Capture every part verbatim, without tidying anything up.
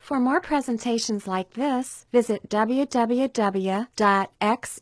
For more presentations like this, visit w w w dot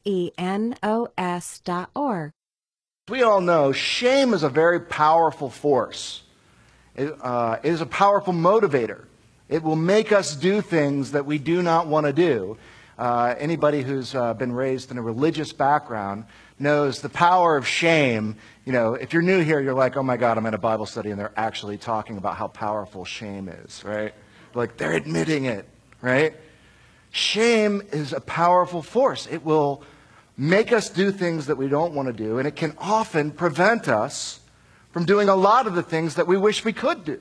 xenos dot org. We all know shame is a very powerful force. It, uh, it is a powerful motivator. It will make us do things that we do not want to do. Uh, anybody who's uh, been raised in a religious background knows the power of shame. You know, if you're new here, you're like, oh my God, I'm in a Bible study and they're actually talking about how powerful shame is, right? Like they're admitting it, right? Shame is a powerful force. It will make us do things that we don't want to do, and it can often prevent us from doing a lot of the things that we wish we could do.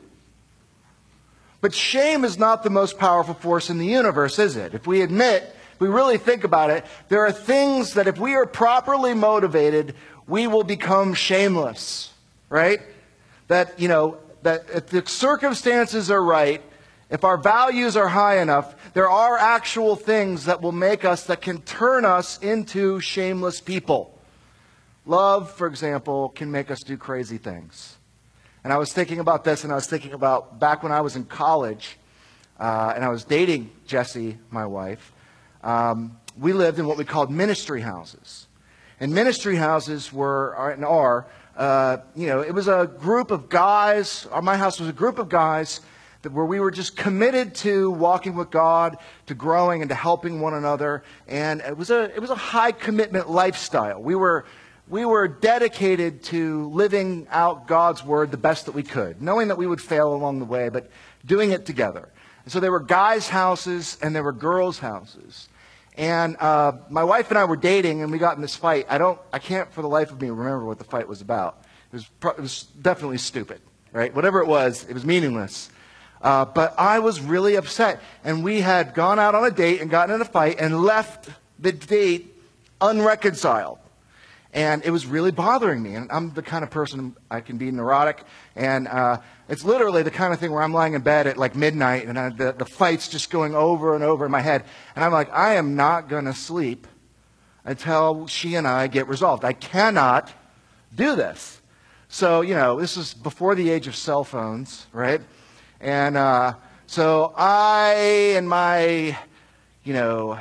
But shame is not the most powerful force in the universe, is it? If we admit, if we really think about it, there are things that if we are properly motivated, we will become shameless, right? That, you know, that if the circumstances are right, if our values are high enough, there are actual things that will make us, that can turn us into shameless people. Love, for example, can make us do crazy things. And I was thinking about this, and I was thinking about back when I was in college, uh, and I was dating Jessie, my wife. Um, we lived in what we called ministry houses. And ministry houses were, and are, uh, you know, it was a group of guys, or my house was a group of guys that where we were just committed to walking with God, to growing and to helping one another. And it was a, it was a high commitment lifestyle. We were, we were dedicated to living out God's word the best that we could, knowing that we would fail along the way, but doing it together. And so there were guys' houses and there were girls' houses. And uh, my wife and I were dating, and we got in this fight. I don't, I can't for the life of me remember what the fight was about. It was, pro- it was definitely stupid, right? Whatever it was, it was meaningless. Uh, but I was really upset. And we had gone out on a date and gotten in a fight and left the date unreconciled. And it was really bothering me. And I'm the kind of person, I can be neurotic. And uh, it's literally the kind of thing where I'm lying in bed at like midnight and I, the, the fight's just going over and over in my head. And I'm like, I am not going to sleep until she and I get resolved. I cannot do this. So, you know, this is before the age of cell phones, right? And uh, so I, in my, you know,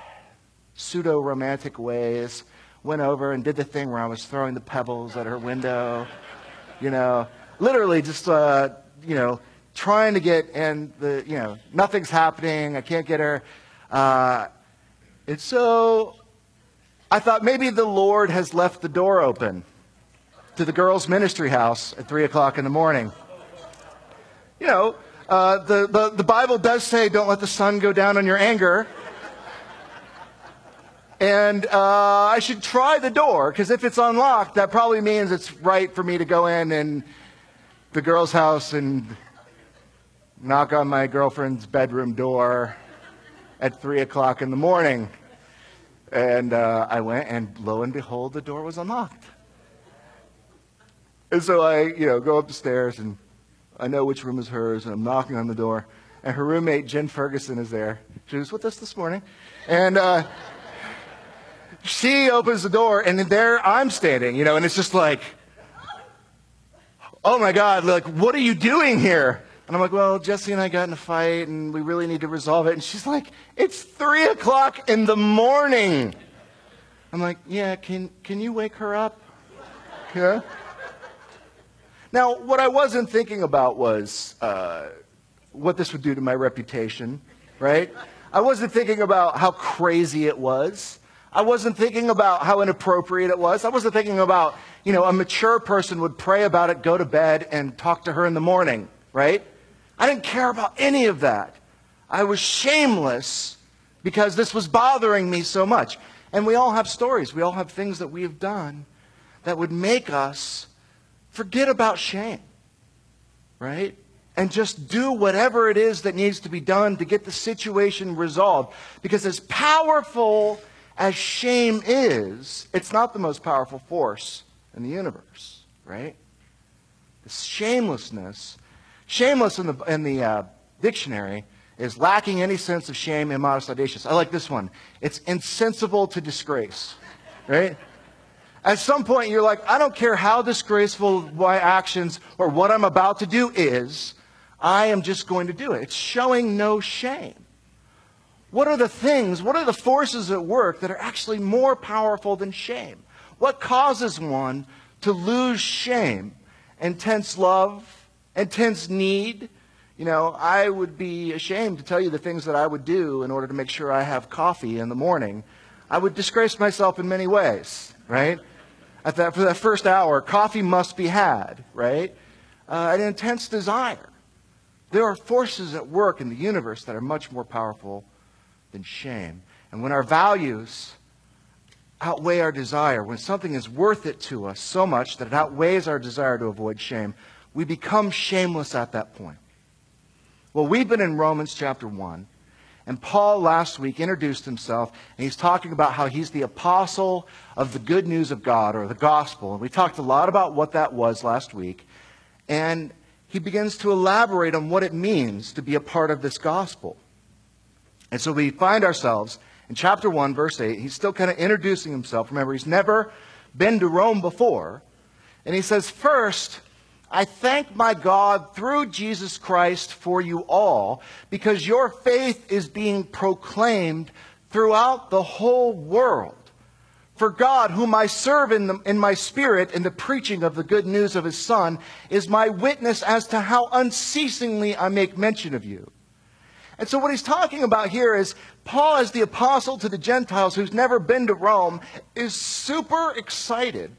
pseudo-romantic ways, went over and did the thing where I was throwing the pebbles at her window, you know, literally just, uh, you know, trying to get, and the, you know, nothing's happening. I can't get her. Uh, and so I thought maybe the Lord has left the door open to the girls' ministry house at three o'clock in the morning. You know, uh, the, the, the Bible does say, don't let the sun go down on your anger. And uh, I should try the door, because if it's unlocked, that probably means it's right for me to go in and the girl's house and knock on my girlfriend's bedroom door at three o'clock in the morning. And uh, I went, and lo and behold, the door was unlocked. And so I, you know, go up the stairs, and I know which room is hers, and I'm knocking on the door. And her roommate, Jen Ferguson, is there. She was with us this morning. And uh, she opens the door, and there I'm standing, you know, and it's just like, oh my God, like, what are you doing here? And I'm like, well, Jessie and I got in a fight, and we really need to resolve it. And she's like, it's three o'clock in the morning. I'm like, yeah, can can you wake her up? Yeah. Now, what I wasn't thinking about was uh, what this would do to my reputation, right? I wasn't thinking about how crazy it was. I wasn't thinking about how inappropriate it was. I wasn't thinking about, you know, a mature person would pray about it, go to bed, and talk to her in the morning, right? I didn't care about any of that. I was shameless because this was bothering me so much. And we all have stories. We all have things that we have done that would make us forget about shame, right? And just do whatever it is that needs to be done to get the situation resolved. Because as powerful as shame is, it's not the most powerful force in the universe, right? The shamelessness, shameless in the, in the uh, dictionary is lacking any sense of shame, immodest, audacious. I like this one. It's insensible to disgrace, right? At some point, you're like, I don't care how disgraceful my actions or what I'm about to do is. I am just going to do it. It's showing no shame. What are the things, what are the forces at work that are actually more powerful than shame? What causes one to lose shame? Intense love, intense need. You know, I would be ashamed to tell you the things that I would do in order to make sure I have coffee in the morning. I would disgrace myself in many ways, right? At that, for that first hour, coffee must be had, right? Uh, an intense desire. There are forces at work in the universe that are much more powerful than shame. And when our values outweigh our desire, when something is worth it to us so much that it outweighs our desire to avoid shame, we become shameless at that point. Well, we've been in Romans chapter one, and Paul last week introduced himself, and he's talking about how he's the apostle of the good news of God, or the gospel. And we talked a lot about what that was last week, and he begins to elaborate on what it means to be a part of this gospel. And so we find ourselves in chapter one, verse eight. He's still kind of introducing himself. Remember, he's never been to Rome before. And he says, first, I thank my God through Jesus Christ for you all, because your faith is being proclaimed throughout the whole world. For God, whom I serve in, the, in my spirit in the preaching of the good news of his Son, is my witness as to how unceasingly I make mention of you. And so what he's talking about here is Paul, as the apostle to the Gentiles who's never been to Rome, is super excited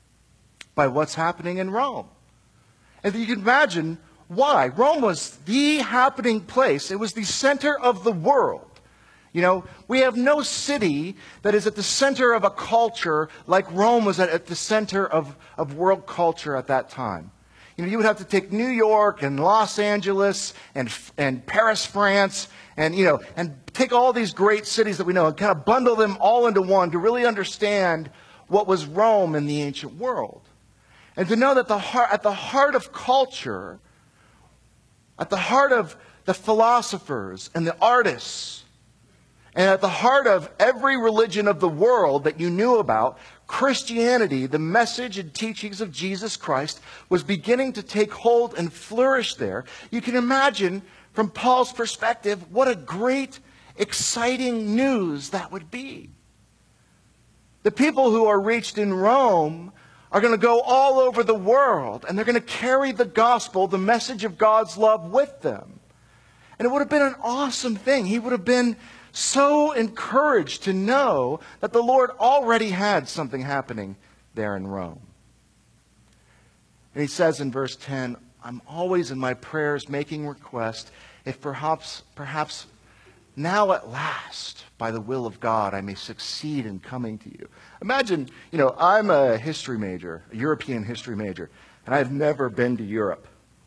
by what's happening in Rome. And you can imagine why. Rome was the happening place. It was the center of the world. You know, we have no city that is at the center of a culture like Rome was at, at the center of, of world culture at that time. You know, you would have to take New York and Los Angeles and and Paris, France, and you know, and take all these great cities that we know and kind of bundle them all into one to really understand what was Rome in the ancient world, and to know that the heart, at the heart of culture, at the heart of the philosophers and the artists, and at the heart of every religion of the world that you knew about, Christianity, the message and teachings of Jesus Christ, was beginning to take hold and flourish there. You can imagine, from Paul's perspective, what a great, exciting news that would be. The people who are reached in Rome are going to go all over the world, and they're going to carry the gospel, the message of God's love, with them. And it would have been an awesome thing. He would have been so encouraged to know that the Lord already had something happening there in Rome. And he says in verse ten, I'm always in my prayers making request, if perhaps, perhaps now at last, by the will of God, I may succeed in coming to you. Imagine, you know, I'm a history major, a European history major, and I've never been to Europe.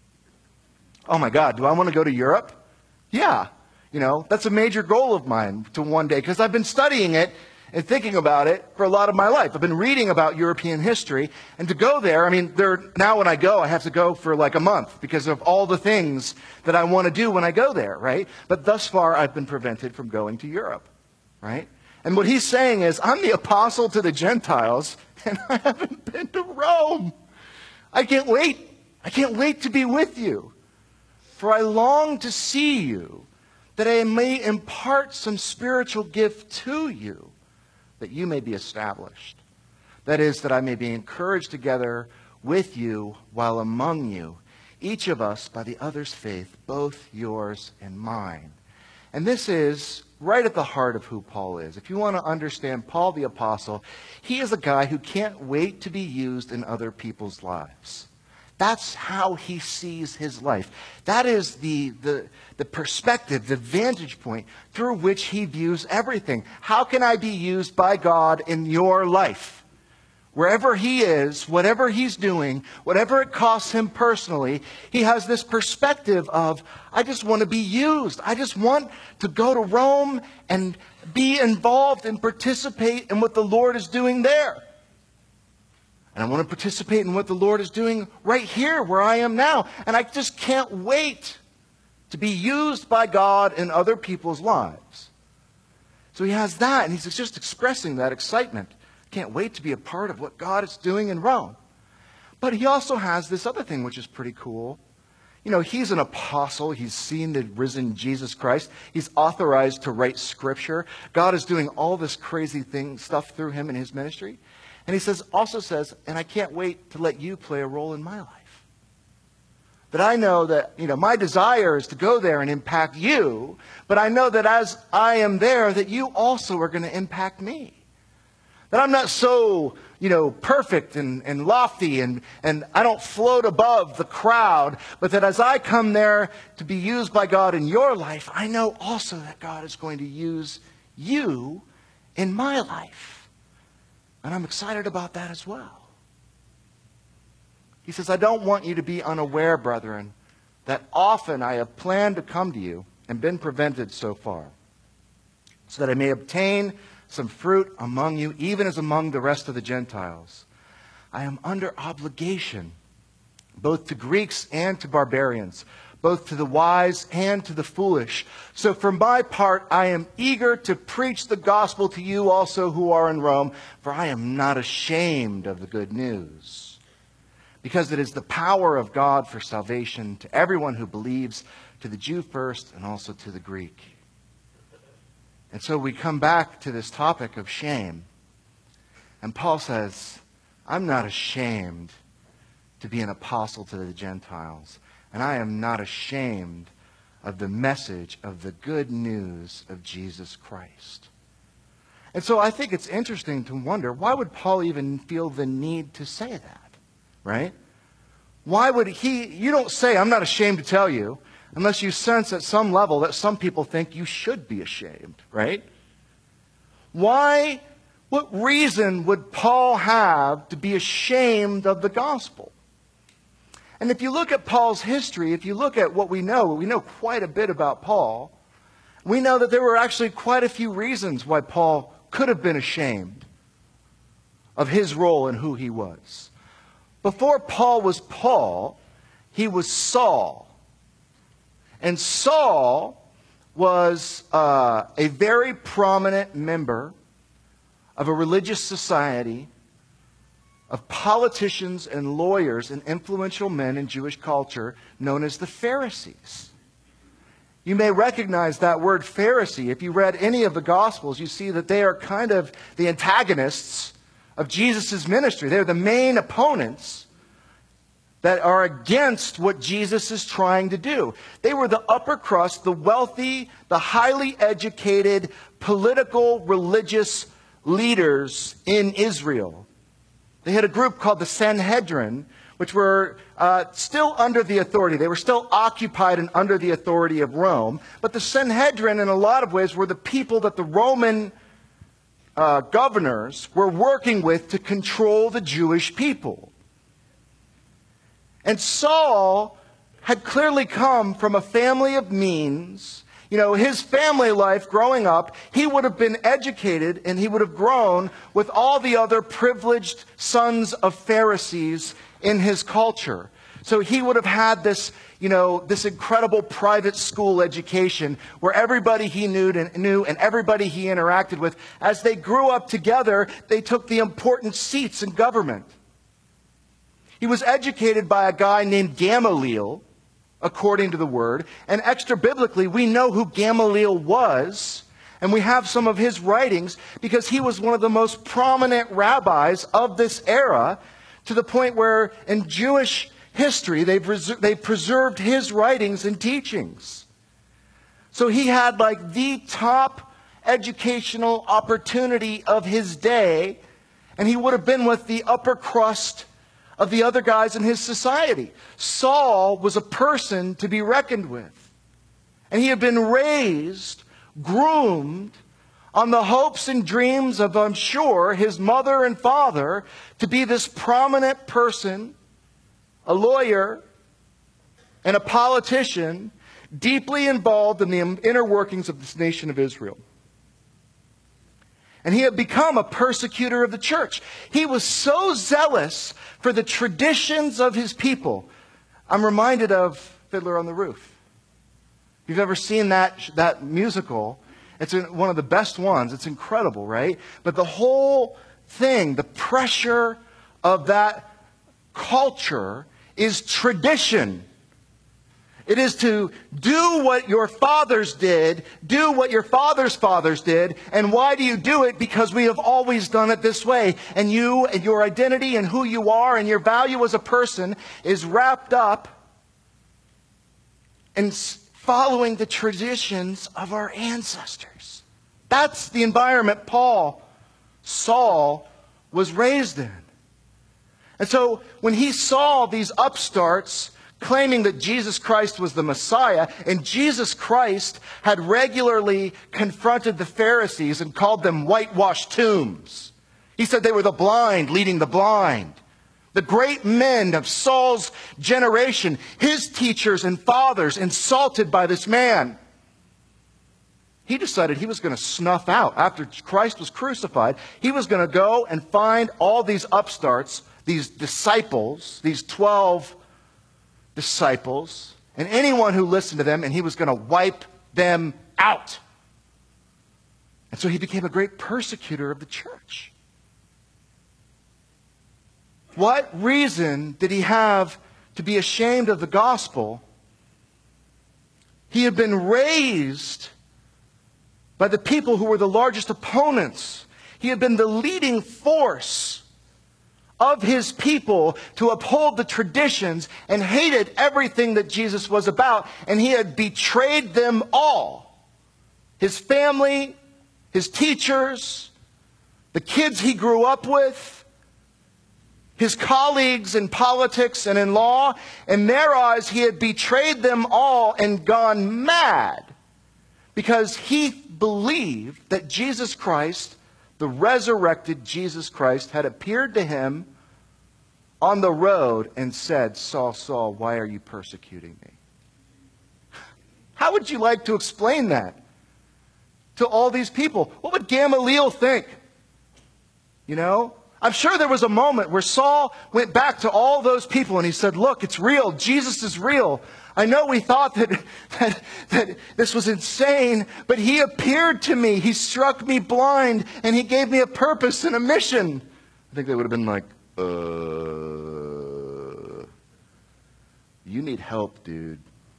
Oh my God, do I want to go to Europe? Yeah. You know, that's a major goal of mine to one day, because I've been studying it and thinking about it for a lot of my life. I've been reading about European history, and to go there, I mean, there, now when I go, I have to go for like a month because of all the things that I want to do when I go there, right? But thus far, I've been prevented from going to Europe, right? And what he's saying is, I'm the apostle to the Gentiles, and I haven't been to Rome. I can't wait. I can't wait to be with you, for I long to see you, that I may impart some spiritual gift to you, that you may be established. That is, that I may be encouraged together with you while among you, each of us by the other's faith, both yours and mine. And this is right at the heart of who Paul is. If you want to understand Paul the Apostle, he is a guy who can't wait to be used in other people's lives. That's how he sees his life. That is the, the, the perspective, the vantage point through which he views everything. How can I be used by God in your life? Wherever he is, whatever he's doing, whatever it costs him personally, he has this perspective of, I just want to be used. I just want to go to Rome and be involved and participate in what the Lord is doing there. And I want to participate in what the Lord is doing right here where I am now. And I just can't wait to be used by God in other people's lives. So he has that, and he's just expressing that excitement. I can't wait to be a part of what God is doing in Rome. But he also has this other thing which is pretty cool. You know, he's an apostle. He's seen the risen Jesus Christ. He's authorized to write Scripture. God is doing all this crazy thing, stuff through him in his ministry. And he says, also says, and I can't wait to let you play a role in my life. That I know that, you know, my desire is to go there and impact you, but I know that as I am there, that you also are going to impact me. That I'm not so, you know, perfect and, and lofty and, and I don't float above the crowd, but that as I come there to be used by God in your life, I know also that God is going to use you in my life. And I'm excited about that as well. He says, I don't want you to be unaware, brethren, that often I have planned to come to you and been prevented so far, so that I may obtain some fruit among you, even as among the rest of the Gentiles. I am under obligation, both to Greeks and to barbarians, both to the wise and to the foolish. So for my part, I am eager to preach the gospel to you also who are in Rome, for I am not ashamed of the good news, because it is the power of God for salvation to everyone who believes, to the Jew first and also to the Greek. And so we come back to this topic of shame. And Paul says, I'm not ashamed to be an apostle to the Gentiles. And I am not ashamed of the message of the good news of Jesus Christ. And so I think it's interesting to wonder, why would Paul even feel the need to say that? Right? Why would he, you don't say, I'm not ashamed to tell you, unless you sense at some level that some people think you should be ashamed, right? Why, what reason would Paul have to be ashamed of the gospel? And if you look at Paul's history, if you look at what we know, we know quite a bit about Paul. We know that there were actually quite a few reasons why Paul could have been ashamed of his role and who he was. Before Paul was Paul, he was Saul. And Saul was uh, a very prominent member of a religious society of politicians and lawyers and influential men in Jewish culture known as the Pharisees. You may recognize that word Pharisee. If you read any of the Gospels, you see that they are kind of the antagonists of Jesus' ministry. They're the main opponents that are against what Jesus is trying to do. They were the upper crust, the wealthy, the highly educated, political, religious leaders in Israel. They had a group called the Sanhedrin, which were uh, still under the authority. They were still occupied and under the authority of Rome. But the Sanhedrin, in a lot of ways, were the people that the Roman uh, governors were working with to control the Jewish people. And Saul had clearly come from a family of means. You know, his family life growing up, he would have been educated and he would have grown with all the other privileged sons of Pharisees in his culture. So he would have had this, you know, this incredible private school education where everybody he knew and knew and everybody he interacted with, as they grew up together, they took the important seats in government. He was educated by a guy named Gamaliel, according to the word. And extra biblically, we know who Gamaliel was. And we have some of his writings because he was one of the most prominent rabbis of this era, to the point where in Jewish history, they've, reser- they've preserved his writings and teachings. So he had like the top educational opportunity of his day. And he would have been with the upper crust of the other guys in his society. Saul was a person to be reckoned with. And he had been raised, groomed, on the hopes and dreams of, I'm sure, his mother and father to be this prominent person, a lawyer, and a politician, deeply involved in the inner workings of this nation of Israel. And he had become a persecutor of the church. He was so zealous for the traditions of his people. I'm reminded of Fiddler on the Roof. If you've ever seen that, that musical, it's one of the best ones. It's incredible, right? But the whole thing, the pressure of that culture is tradition. It is to do what your fathers did, do what your fathers' fathers did. And why do you do it? Because we have always done it this way. And you and your identity and who you are and your value as a person is wrapped up in following the traditions of our ancestors. That's the environment Paul, Saul, was raised in. And so when he saw these upstarts claiming that Jesus Christ was the Messiah, and Jesus Christ had regularly confronted the Pharisees and called them whitewashed tombs. He said they were the blind leading the blind. The great men of Saul's generation, his teachers and fathers, insulted by this man. He decided he was going to snuff out, after Christ was crucified, he was going to go and find all these upstarts, these disciples, these twelve disciples, and anyone who listened to them, and he was going to wipe them out. And so he became a great persecutor of the church. What reason did he have to be ashamed of the gospel? He had been raised by the people who were the largest opponents. He had been the leading force of his people to uphold the traditions and hated everything that Jesus was about. And he had betrayed them all. His family, his teachers, the kids he grew up with, his colleagues in politics and in law. In their eyes, he had betrayed them all and gone mad because he believed that Jesus Christ, the resurrected Jesus Christ, had appeared to him on the road and said, "Saul, Saul, why are you persecuting me?" How would you like to explain that to all these people? What would Gamaliel think? You know, I'm sure there was a moment where Saul went back to all those people and he said, "Look, it's real. Jesus is real. I know we thought that, that, that this was insane, but he appeared to me. He struck me blind, and he gave me a purpose and a mission." I think they would have been like, uh, you need help, dude.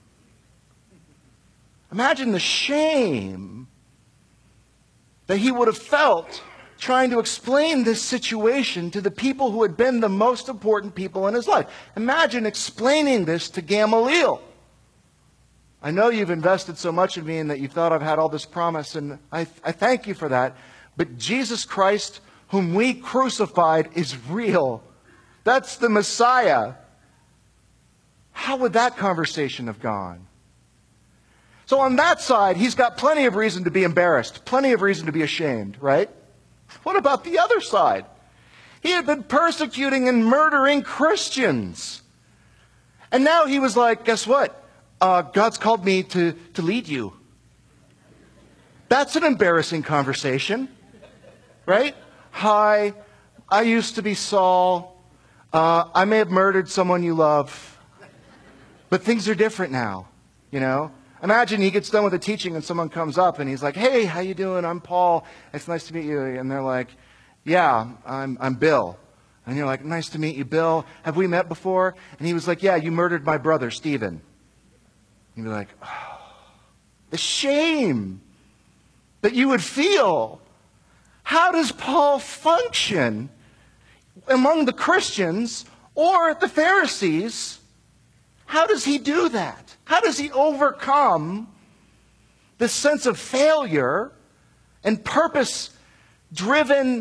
Imagine the shame that he would have felt trying to explain this situation to the people who had been the most important people in his life. Imagine explaining this to Gamaliel. I know you've invested so much in me and that you thought I've had all this promise, and I, I thank you for that. But Jesus Christ, whom we crucified, is real. That's the Messiah. How would that conversation have gone? So on that side, he's got plenty of reason to be embarrassed, plenty of reason to be ashamed, right? What about the other side? He had been persecuting and murdering Christians. And now he was like, guess what? Uh, God's called me to, to lead you. That's an embarrassing conversation, right? Hi, I used to be Saul. Uh, I may have murdered someone you love. But things are different now, you know? Imagine he gets done with the teaching and someone comes up and he's like, "Hey, how you doing? I'm Paul. It's nice to meet you." And they're like, "Yeah, I'm, I'm Bill." And you're like, "Nice to meet you, Bill. Have we met before?" And he was like, "Yeah, you murdered my brother, Stephen." You'd be like, oh, the shame that you would feel. How does Paul function among the Christians or the Pharisees? How does he do that? How does he overcome the sense of failure and purpose-driven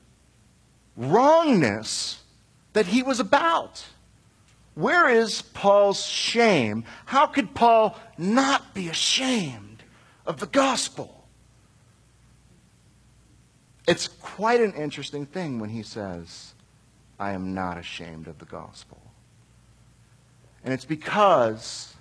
wrongness that he was about? Where is Paul's shame? How could Paul not be ashamed of the gospel? It's quite an interesting thing when he says, "I am not ashamed of the gospel." And it's because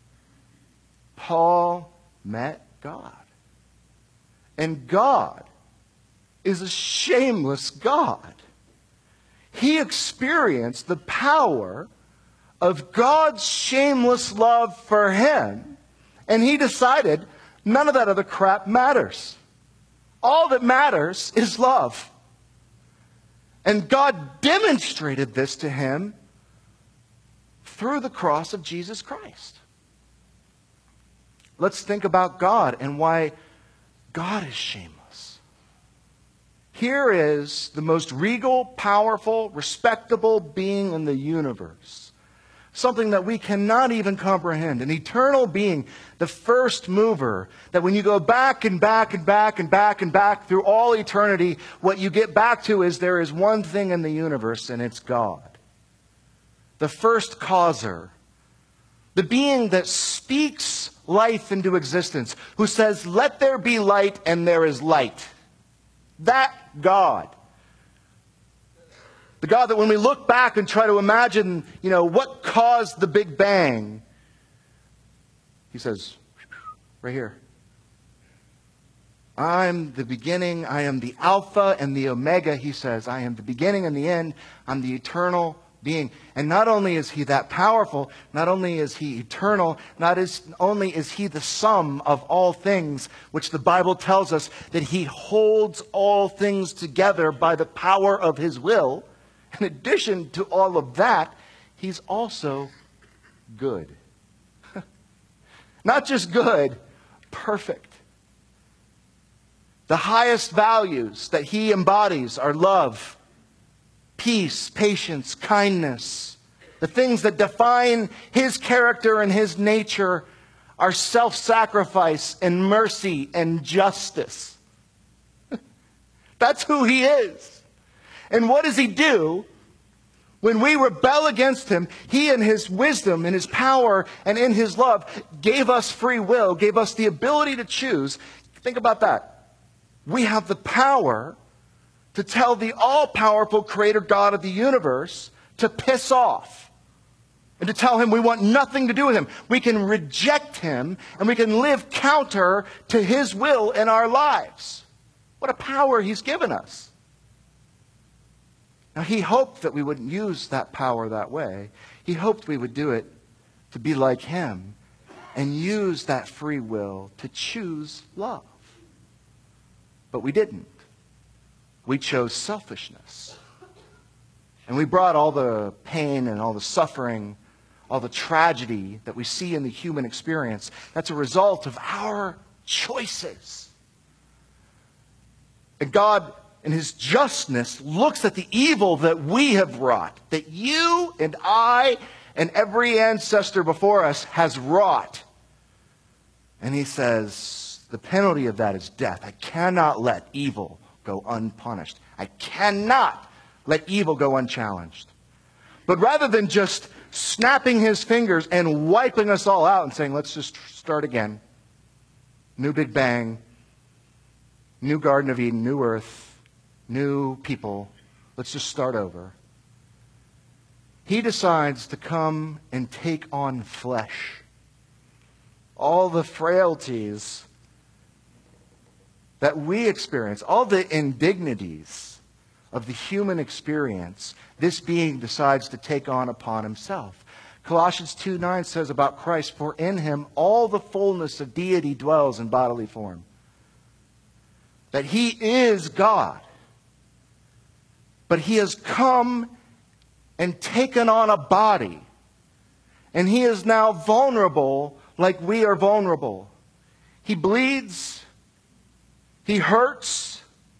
Paul met God. And God is a shameless God. He experienced the power of God's shameless love for him, and he decided none of that other crap matters. All that matters is love. And God demonstrated this to him through the cross of Jesus Christ. let's think about God and why God is shameless. Here is the most regal, powerful, respectable being in the universe. Something that we cannot even comprehend. An eternal being, the first mover, that when you go back and back and back and back and back through all eternity, what you get back to is there is one thing in the universe, and it's God. The first causer. The being that speaks life into existence, who says, "Let there be light," and there is light. That God. The God that when we look back and try to imagine, you know, what caused the Big Bang, he says, right here, "I'm the beginning, I am the Alpha and the Omega," he says. "I am the beginning and the end. I'm the eternal being." And not only is he that powerful, not only is he eternal, not as, only is he the sum of all things, which the Bible tells us that he holds all things together by the power of his will. In addition to all of that, he's also good. Not just good, perfect. The highest values that he embodies are love, peace, patience, kindness. The things that define his character and his nature are self-sacrifice and mercy and justice. That's who he is. And what does he do? When we rebel against him, he in his wisdom, in his power, and in his love gave us free will, gave us the ability to choose. Think about that. We have the power to tell the all-powerful creator God of the universe to piss off. And to tell him we want nothing to do with him. We can reject him and we can live counter to his will in our lives. What a power he's given us. Now, he hoped that we wouldn't use that power that way. He hoped we would do it to be like him and use that free will to choose love. But we didn't. We chose selfishness. And we brought all the pain and all the suffering, all the tragedy that we see in the human experience. That's a result of our choices. And God, in his justness, looks at the evil that we have wrought, that you and I and every ancestor before us has wrought. And he says, the penalty of that is death. I cannot let evil go unpunished. I cannot let evil go unchallenged. But rather than just snapping his fingers and wiping us all out and saying, let's just start again, new Big Bang, new Garden of Eden, new earth, new people, let's just start over. He decides to come and take on flesh. All the frailties that we experience, all the indignities of the human experience, this being decides to take on upon himself. Colossians two nine says about Christ, "For in him all the fullness of deity dwells in bodily form." That he is God. But he has come and taken on a body. And he is now vulnerable like we are vulnerable. He bleeds. He hurts.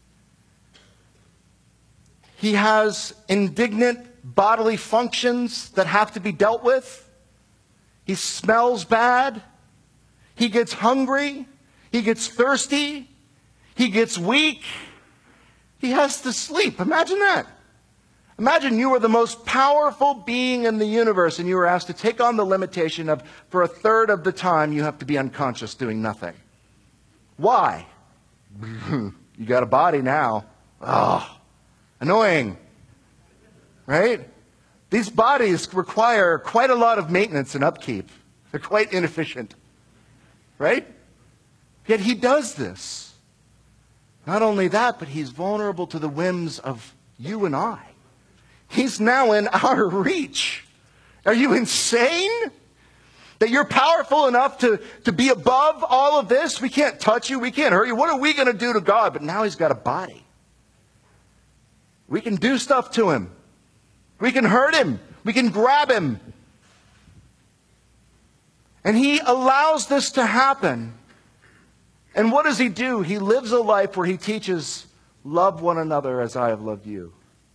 He has indignant bodily functions that have to be dealt with. He smells bad. He gets hungry. He gets thirsty. He gets weak. He has to sleep. Imagine that. Imagine you were the most powerful being in the universe and you were asked to take on the limitation of, for a third of the time, you have to be unconscious doing nothing. Why? You got a body now. Oh, annoying. Right? These bodies require quite a lot of maintenance and upkeep. They're quite inefficient. Right? Yet he does this. Not only that, but he's vulnerable to the whims of you and I. He's now in our reach. Are you insane? That you're powerful enough to, to be above all of this? We can't touch you. We can't hurt you. What are we going to do to God? But now he's got a body. We can do stuff to him. We can hurt him. We can grab him. And he allows this to happen. And what does he do? He lives a life where he teaches, love one another as I have loved you.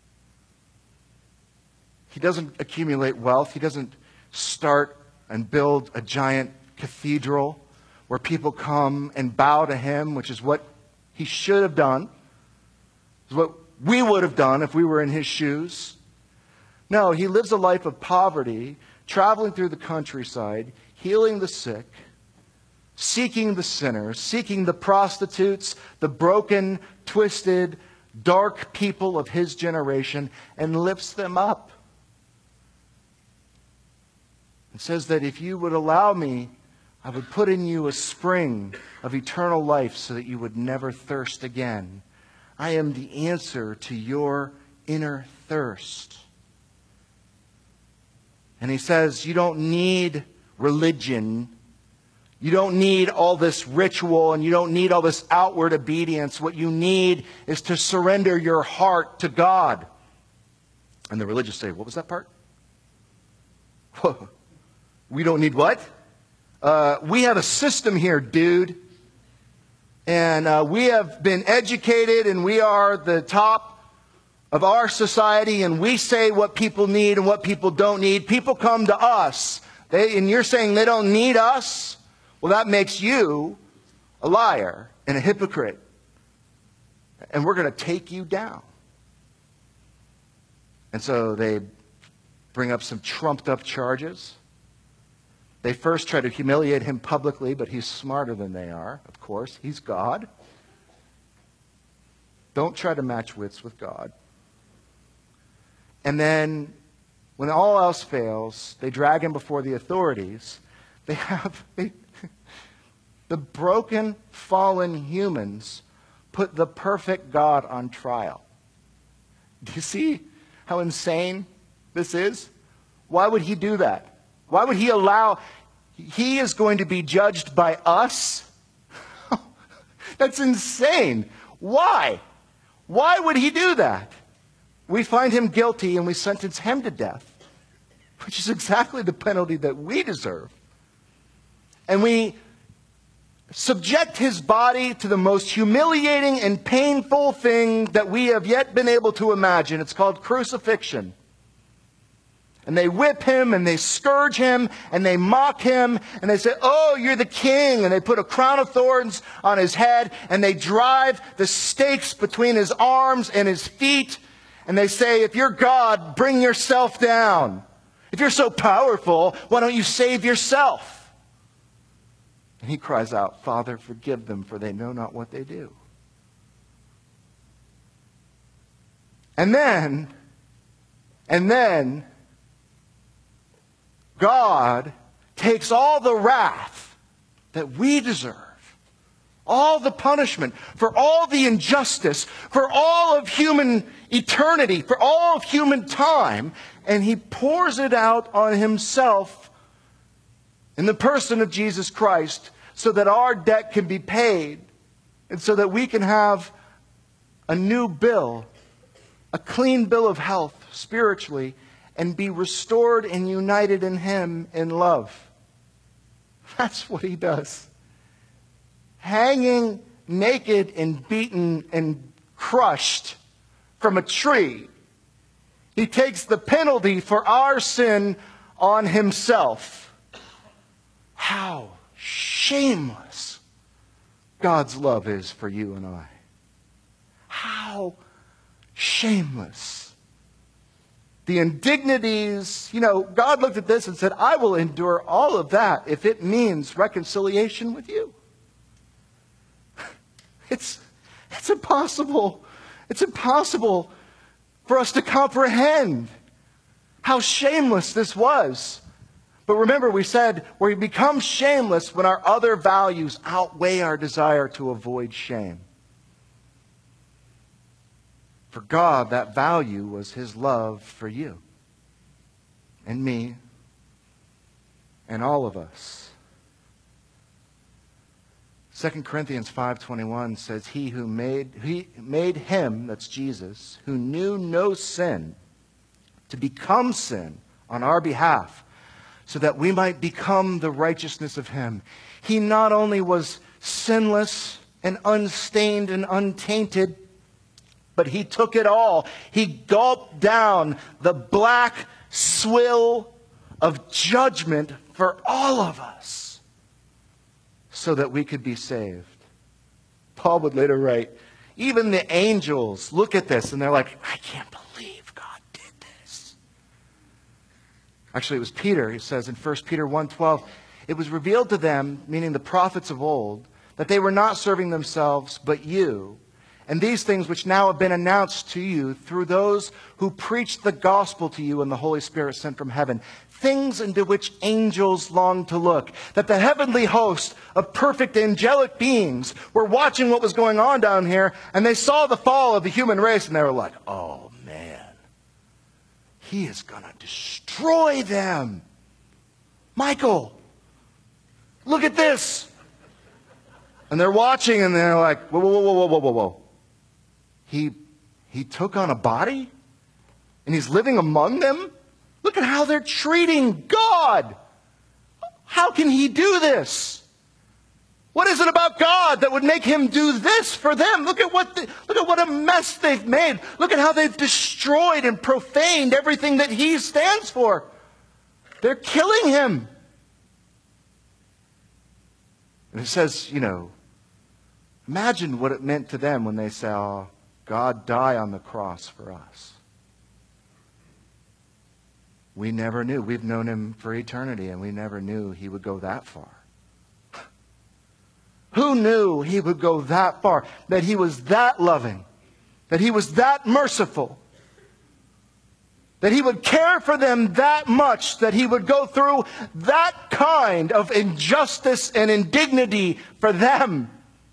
He doesn't accumulate wealth. He doesn't start and build a giant cathedral where people come and bow to him, which is what he should have done. It's what we would have done if we were in his shoes. No, he lives a life of poverty, traveling through the countryside, healing the sick, seeking the sinners, seeking the prostitutes, the broken, twisted, dark people of his generation, and lifts them up. It says that if you would allow me, I would put in you a spring of eternal life so that you would never thirst again. I am the answer to your inner thirst. And he says, you don't need religion. You don't need all this ritual, and you don't need all this outward obedience. What you need is to surrender your heart to God. And the religious say, what was that part? Whoa. We don't need what? Uh, we have a system here, dude. And uh, we have been educated, and we are the top of our society, and we say what people need and what people don't need. People come to us, they, and you're saying they don't need us? Well, that makes you a liar and a hypocrite. And we're going to take you down. And so they bring up some trumped up charges. They first try to humiliate him publicly, but he's smarter than they are, of course. He's God. Don't try to match wits with God. And then, when all else fails, they drag him before the authorities. They have they, the broken, fallen humans put the perfect God on trial. Do you see how insane this is? Why would he do that? Why would he allow... He is going to be judged by us? That's insane. Why? Why would he do that? We find him guilty and we sentence him to death, which is exactly the penalty that we deserve. And we subject his body to the most humiliating and painful thing that we have yet been able to imagine. It's called crucifixion. And they whip him, and they scourge him, and they mock him, and they say, oh, you're the king. And they put a crown of thorns on his head, and they drive the stakes between his arms and his feet. And they say, if you're God, bring yourself down. If you're so powerful, why don't you save yourself? And he cries out, Father, forgive them, for they know not what they do. And then, and then, God takes all the wrath that we deserve, all the punishment for all the injustice, for all of human eternity, for all of human time, and he pours it out on himself in the person of Jesus Christ so that our debt can be paid and so that we can have a new bill, a clean bill of health spiritually, and be restored and united in him in love. That's what he does. Hanging naked and beaten and crushed from a tree, he takes the penalty for our sin on himself. How shameless God's love is for you and I. How shameless. The indignities, you know, God looked at this and said, I will endure all of that if it means reconciliation with you. It's, it's impossible. It's impossible for us to comprehend how shameless this was. But remember, we said we become shameless when our other values outweigh our desire to avoid shame. For God, that value was his love for you and me and all of us. Second Corinthians five twenty-one says, He who made, he made him, that's Jesus, who knew no sin, to become sin on our behalf, so that we might become the righteousness of him. He not only was sinless and unstained and untainted, but he took it all. He gulped down the black swill of judgment for all of us so that we could be saved. Paul would later write, even the angels look at this and they're like, I can't believe God did this. Actually, it was Peter. He says in First Peter one twelve, it was revealed to them, meaning the prophets of old, that they were not serving themselves, but you. And these things which now have been announced to you through those who preached the gospel to you and the Holy Spirit sent from heaven. Things into which angels long to look. That the heavenly host of perfect angelic beings were watching what was going on down here, and they saw the fall of the human race, and they were like, oh man, he is going to destroy them. Michael, look at this. And they're watching, and they're like, whoa, whoa, whoa, whoa, whoa, whoa, whoa. He, he took on a body? And he's living among them? Look at how they're treating God. How can he do this? What is it about God that would make him do this for them? Look at what the, look at what a mess they've made. Look at how they've destroyed and profaned everything that he stands for. They're killing him. And it says, you know, imagine what it meant to them when they saw God die on the cross for us. We never knew. We've known him for eternity, and we never knew he would go that far. Who knew he would go that far? That he was that loving. That he was that merciful. That he would care for them that much. That he would go through that kind of injustice and indignity for them.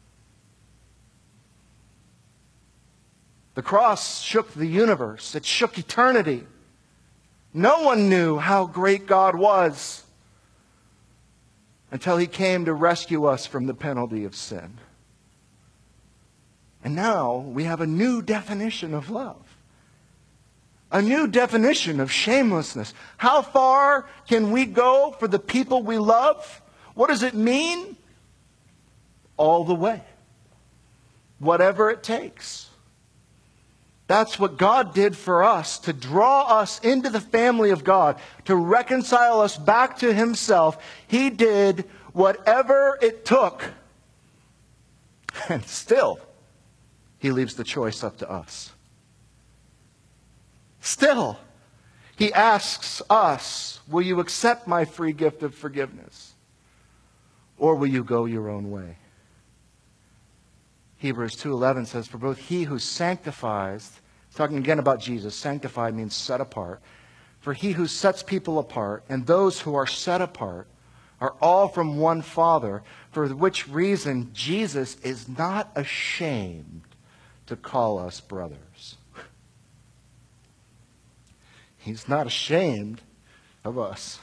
The cross shook the universe. It shook eternity. No one knew how great God was until he came to rescue us from the penalty of sin. And now we have a new definition of love. A new definition of shamelessness. How far can we go for the people we love? What does it mean? All the way. Whatever it takes. That's what God did for us, to draw us into the family of God, to reconcile us back to himself. He did whatever it took. And still, he leaves the choice up to us. Still, he asks us, will you accept my free gift of forgiveness? Or will you go your own way? Hebrews two eleven says, for both he who sanctifies, talking again about Jesus, sanctified means set apart. For he who sets people apart and those who are set apart are all from one Father, for which reason Jesus is not ashamed to call us brothers. He's not ashamed of us.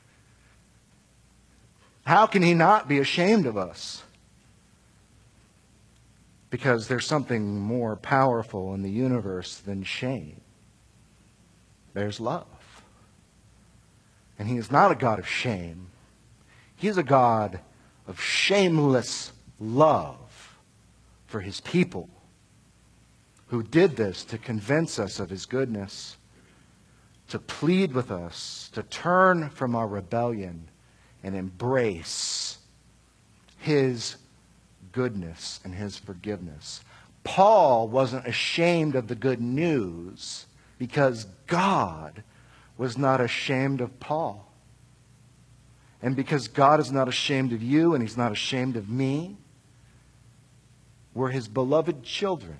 How can he not be ashamed of us? Because there's something more powerful in the universe than shame. There's love. And he is not a God of shame. He is a God of shameless love for his people, who did this to convince us of his goodness, to plead with us, to turn from our rebellion and embrace his goodness and his forgiveness. Paul wasn't ashamed of the good news because God was not ashamed of Paul. And because God is not ashamed of you and he's not ashamed of me, we're his beloved children.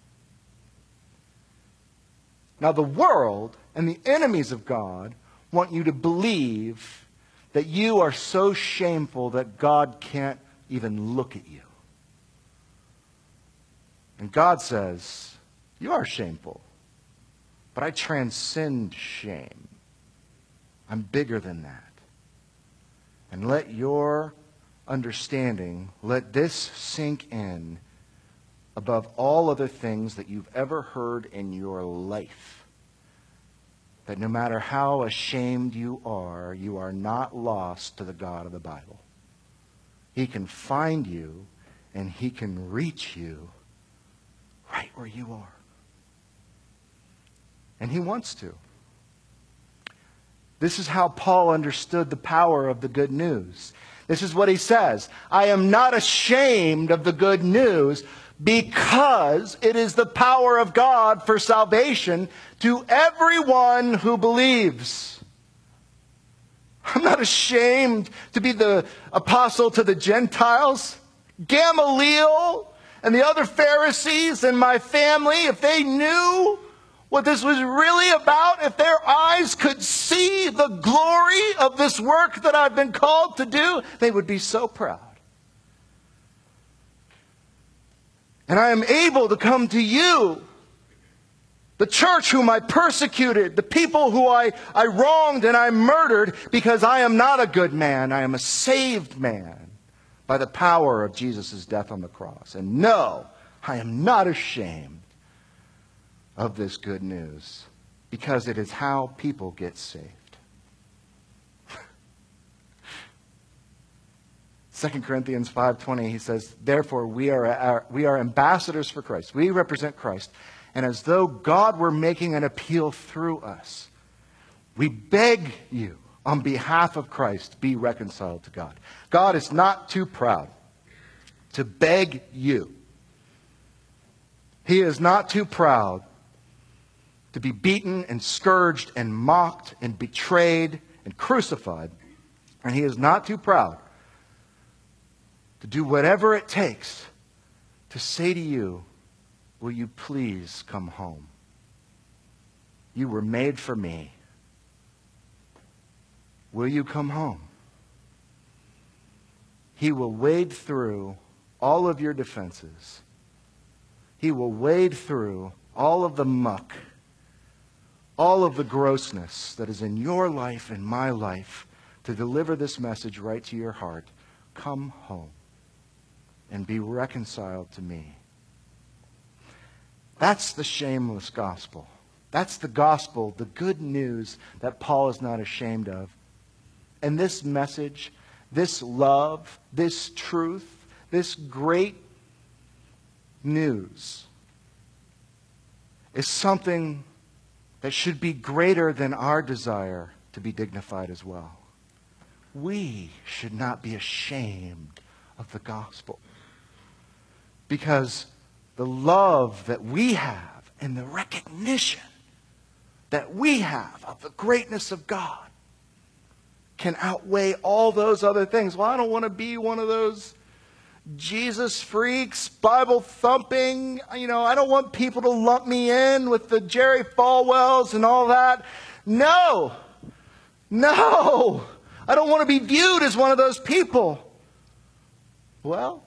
Now the world and the enemies of God want you to believe that you are so shameful that God can't even look at you. And God says, you are shameful, but I transcend shame. I'm bigger than that. And let your understanding, let this sink in above all other things that you've ever heard in your life. that no matter how ashamed you are, you are not lost to the God of the Bible. He can find you and He can reach you right where you are. And He wants to. This is how Paul understood the power of the good news. This is what he says. I am not ashamed of the good news because it is the power of God for salvation to everyone who believes. I'm not ashamed to be the apostle to the Gentiles. Gamaliel and the other Pharisees and my family, if they knew what this was really about, if their eyes could see the glory of this work that I've been called to do, they would be so proud. And I am able to come to you, the church whom I persecuted, the people who I, I wronged and I murdered, because I am not a good man. I am a saved man by the power of Jesus' death on the cross. And no, I am not ashamed of this good news, because it is how people get saved. Second Corinthians five twenty, he says, therefore we are, we are ambassadors for Christ. We represent Christ. And as though God were making an appeal through us, we beg you on behalf of Christ, be reconciled to God. God is not too proud to beg you. He is not too proud to be beaten and scourged and mocked and betrayed and crucified. And He is not too proud to do whatever it takes to say to you, will you please come home? You were made for me. Will you come home? He will wade through all of your defenses. He will wade through all of the muck, all of the grossness that is in your life and my life to deliver this message right to your heart. Come home and be reconciled to me. That's the shameless gospel. That's the gospel, the good news that Paul is not ashamed of. And this message, this love, this truth, this great news is something that should be greater than our desire to be dignified as well. We should not be ashamed of the gospel, because the love that we have and the recognition that we have of the greatness of God can outweigh all those other things. Well, I don't want to be one of those Jesus freaks, Bible thumping. You know, I don't want people to lump me in with the Jerry Falwells and all that. No, no, I don't want to be viewed as one of those people. Well,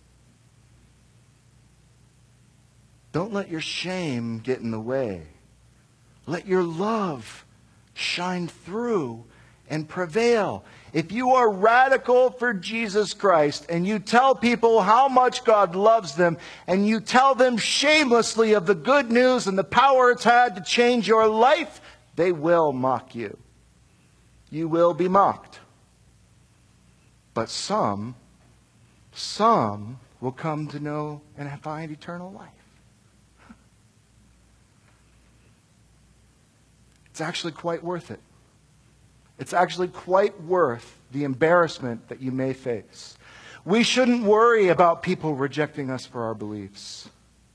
don't let your shame get in the way. Let your love shine through and prevail. If you are radical for Jesus Christ and you tell people how much God loves them and you tell them shamelessly of the good news and the power it's had to change your life, they will mock you. You will be mocked. But some, some will come to know and find eternal life. It's actually quite worth it. It's actually quite worth the embarrassment that you may face. We shouldn't worry about people rejecting us for our beliefs.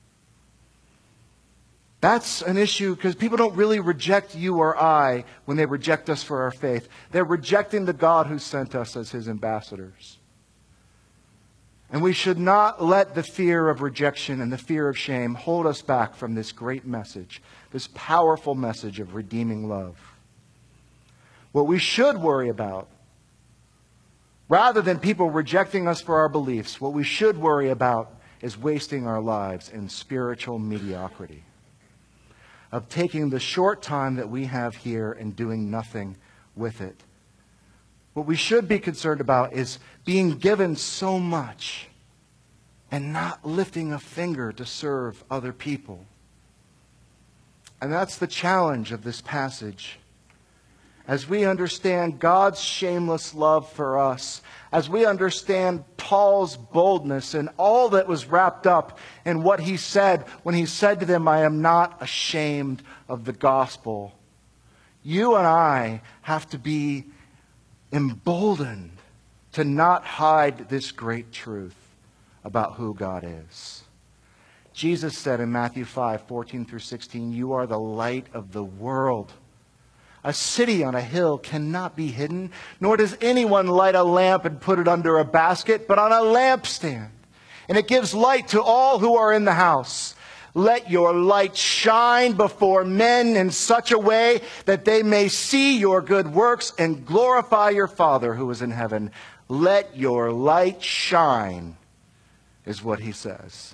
That's an issue because people don't really reject you or I when they reject us for our faith. They're rejecting the God who sent us as His ambassadors. And we should not let the fear of rejection and the fear of shame hold us back from this great message, this powerful message of redeeming love. What we should worry about, rather than people rejecting us for our beliefs, what we should worry about is wasting our lives in spiritual mediocrity, of taking the short time that we have here and doing nothing with it. What we should be concerned about is being given so much and not lifting a finger to serve other people. And that's the challenge of this passage. As we understand God's shameless love for us, as we understand Paul's boldness and all that was wrapped up in what he said when he said to them, I am not ashamed of the gospel, you and I have to be emboldened to not hide this great truth about who God is. Jesus said in Matthew five, fourteen through sixteen, you are the light of the world. A city on a hill cannot be hidden, nor does anyone light a lamp and put it under a basket, but on a lampstand. And it gives light to all who are in the house. Let your light shine before men in such a way that they may see your good works and glorify your Father who is in heaven. Let your light shine, is what he says.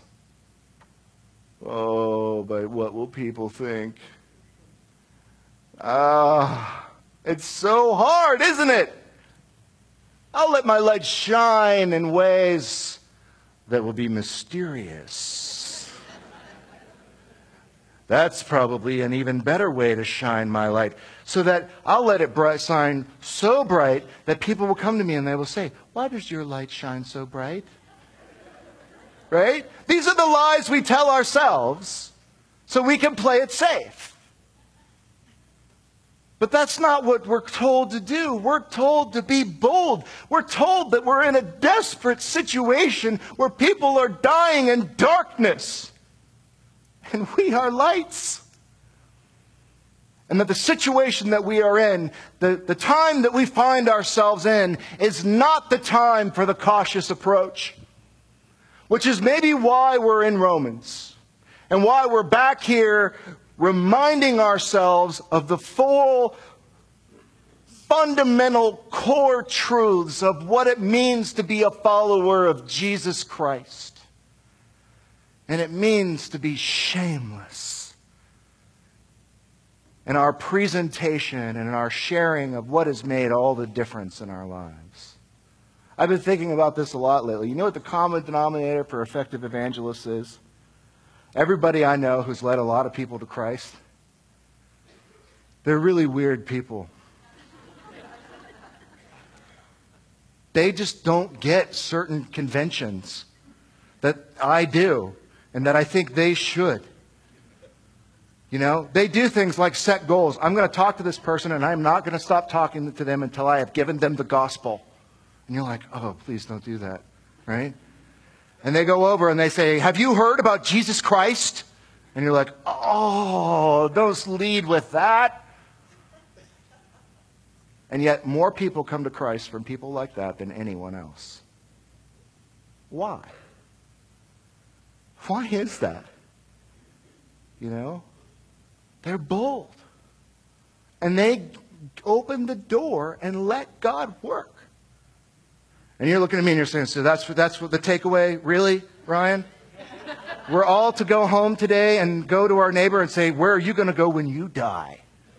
Oh, but what will people think? Ah, it's so hard, isn't it? I'll let my light shine in ways that will be mysterious. That's probably an even better way to shine my light, so that I'll let it bright, shine so bright that people will come to me and they will say, why does your light shine so bright? Right? These are the lies we tell ourselves so we can play it safe. But that's not what we're told to do. We're told to be bold. We're told that we're in a desperate situation where people are dying in darkness. And we are lights. And that the situation that we are in, the, the time that we find ourselves in, is not the time for the cautious approach. Which is maybe why we're in Romans. And why we're back here reminding ourselves of the full, fundamental core truths of what it means to be a follower of Jesus Christ. And it means to be shameless in our presentation and in our sharing of what has made all the difference in our lives. I've been thinking about this a lot lately. You know what the common denominator for effective evangelists is? Everybody I know who's led a lot of people to Christ, they're really weird people. They just don't get certain conventions that I do and that I think they should. You know, they do things like set goals. I'm going to talk to this person and I'm not going to stop talking to them until I have given them the gospel. And you're like, oh, please don't do that, right? And they go over and they say, have you heard about Jesus Christ? And you're like, oh, don't lead with that. And yet more people come to Christ from people like that than anyone else. Why? Why is that? You know? They're bold. And they open the door and let God work. And you're looking at me and you're saying, so that's, that's what the takeaway? Really, Ryan? We're all to go home today and go to our neighbor and say, where are you going to go when you die?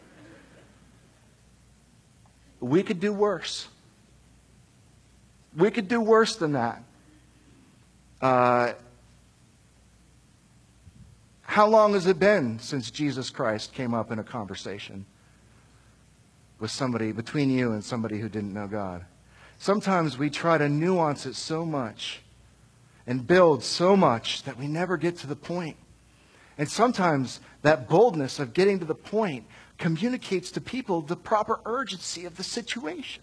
We could do worse. We could do worse than that. Uh, how long has it been since Jesus Christ came up in a conversation with somebody, between you and somebody who didn't know God? Sometimes we try to nuance it so much and build so much that we never get to the point. And sometimes that boldness of getting to the point communicates to people the proper urgency of the situation.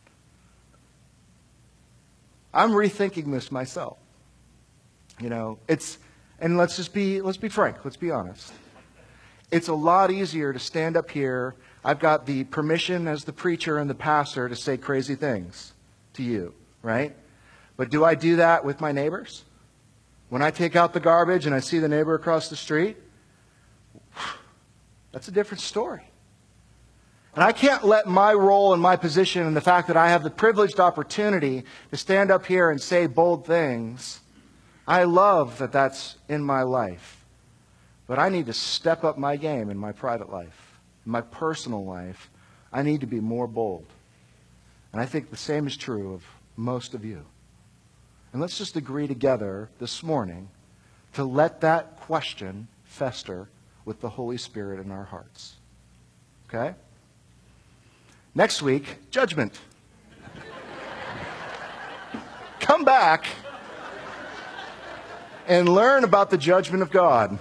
I'm rethinking this myself. You know, it's, and let's just be, let's be frank, let's be honest. It's a lot easier to stand up here. I've got the permission as the preacher and the pastor to say crazy things to you, right? But do I do that with my neighbors? When I take out the garbage and I see the neighbor across the street, that's a different story. And I can't let my role and my position and the fact that I have the privileged opportunity to stand up here and say bold things, I love that that's in my life. But I need to step up my game in my private life, in my personal life. I need to be more bold. And I think the same is true of most of you. And let's just agree together this morning to let that question fester with the Holy Spirit in our hearts. Okay? Next week, judgment. Come back and learn about the judgment of God.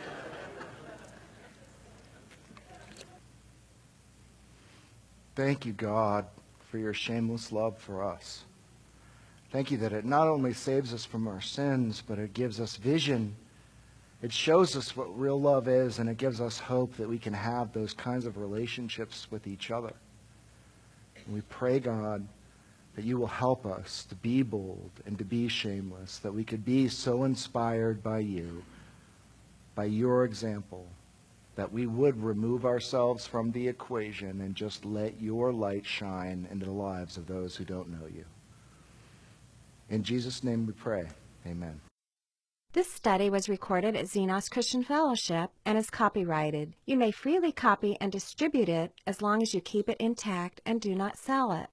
Thank you, God, for your shameless love for us. Thank you that it not only saves us from our sins, but it gives us vision. It shows us what real love is, and it gives us hope that we can have those kinds of relationships with each other. And we pray, God, that you will help us to be bold and to be shameless, that we could be so inspired by you, by your example, that we would remove ourselves from the equation and just let your light shine into the lives of those who don't know you. In Jesus' name we pray. Amen. This study was recorded at Xenos Christian Fellowship and is copyrighted. You may freely copy and distribute it as long as you keep it intact and do not sell it.